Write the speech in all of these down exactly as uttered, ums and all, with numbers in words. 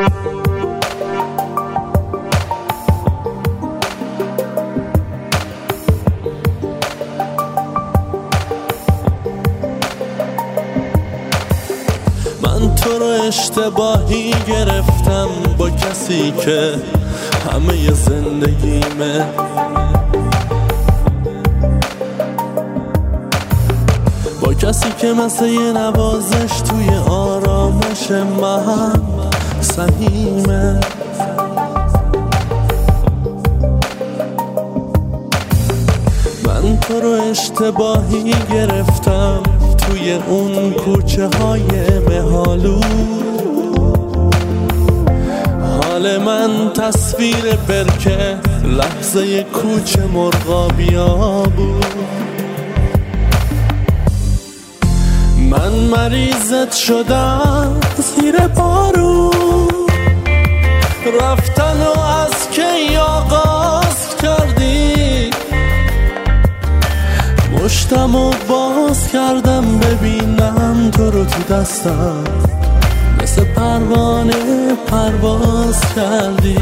من تو رو اشتباهی گرفتم با کسی که همه زندگیمه، با کسی که مثل یه نوازش توی آرامش من سهیمه. من تو رو اشتباهی گرفتم توی اون کوچه های مهالو، حال من تصویر برکه لحظه کوچه مرغابیا بود. من مریضت شدم زیر بارون، رفتن و از کی آغاز کردی، مشتم و باز کردم ببینم تو رو تو دستم، مثل پروانه پرواز کردی.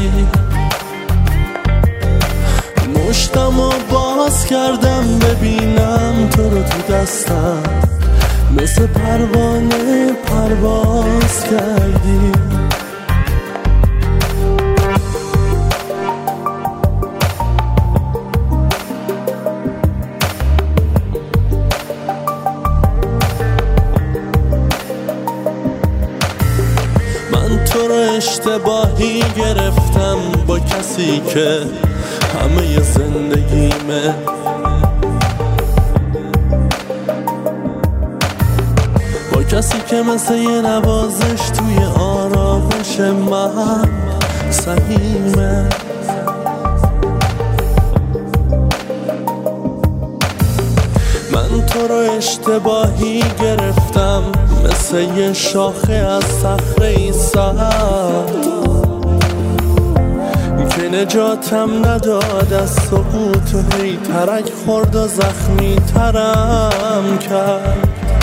مشتم و باز کردم ببینم تو رو تو دستم، مثل پروانه پرواز کردی. من تو رو اشتباهی گرفتم با کسی که همه زندگیمه، با کسی که مثل یه نوازش توی آرامش من سهیمه. من تو رو اشتباهی گرفتم مثل یه شاخه از صخره سرد که نجاتم نداد از سقوط و هی ترک خورد و زخمی ترم کرد.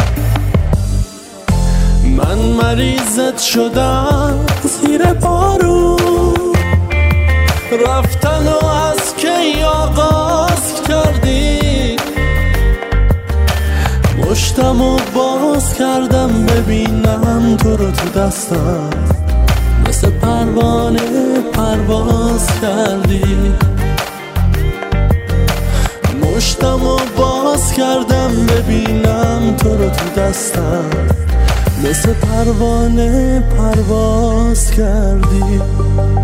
من مریضت شدم زیر بارون، رفتن و از کی آغاز کردی، مشتم و باز کردم ببینم تو رو تو دستم، مثل پروانه پرواز کردی. مشتم و باز کردم ببینم تو رو تو دستم، مثل پروانه پرواز کردی.